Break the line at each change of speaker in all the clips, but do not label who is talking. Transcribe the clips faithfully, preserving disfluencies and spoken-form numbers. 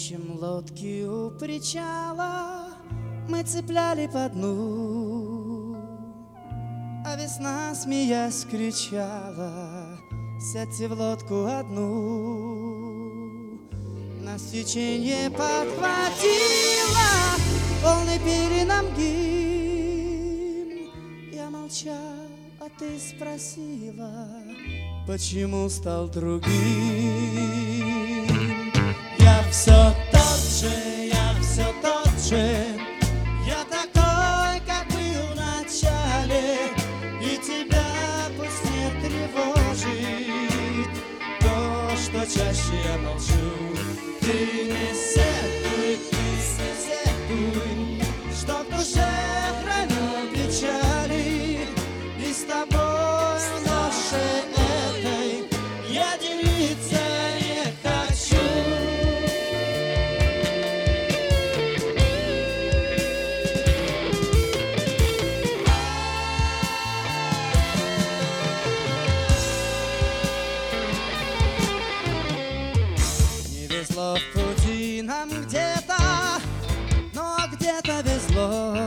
Ищем лодки у причала, мы цепляли по дну, а весна, смеясь, кричала: сядьте в лодку одну. Нас течение подхватило, волны пели нам гимн. Я молчал, а ты спросила, почему стал другим. Я все тот же, я все тот же, я такой, как был в начале, и тебя пусть не тревожит то, что чаще я молчу. Ты не сетуй, ты не сетуй, что в душе храню печали, и с тобой в ноше этой я делиться не хочу. В пути нам где-то, но где-то везло.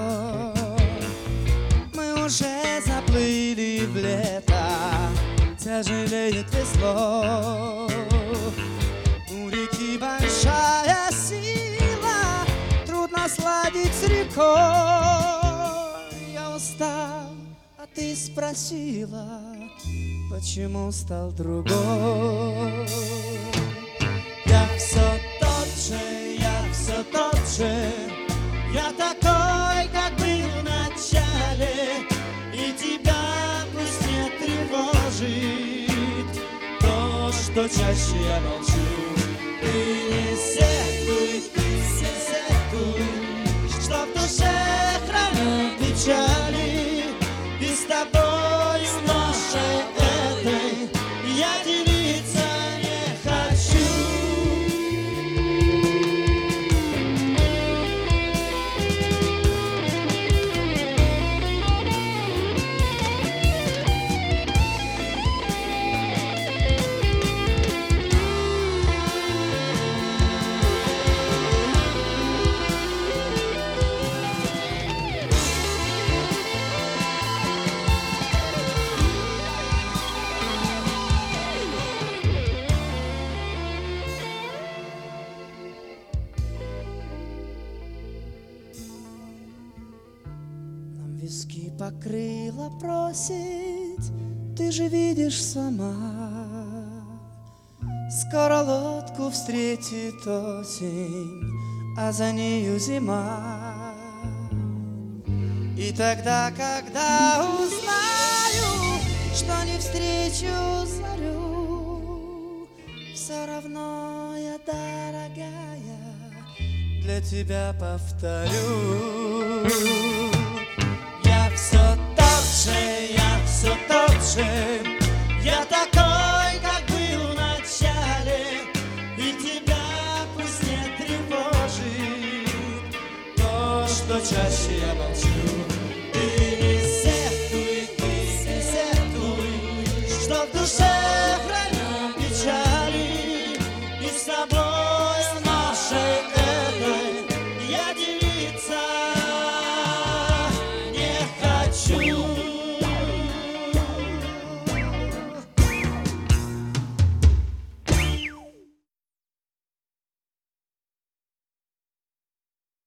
Мы уже заплыли в лето, тяжелеет весло. У реки большая сила, трудно сладить с рекой. Я устал, а ты спросила, почему стал другой. Я все тот же, я все тот же, я такой, как был в начале, и тебя пусть не тревожит то, что чаще я молчу. Ты не сетуй, ты не сетуй, что в душе храню печали, и с тобой в ноше этой я делиться не хочу. Виски покрыла просить, ты же видишь сама. Скоро лодку встретит осень, а за нею зима. И тогда, когда узнаю, что не встречу зарю, все равно я, дорогая, для тебя повторю. Я все тот же, я все тот же,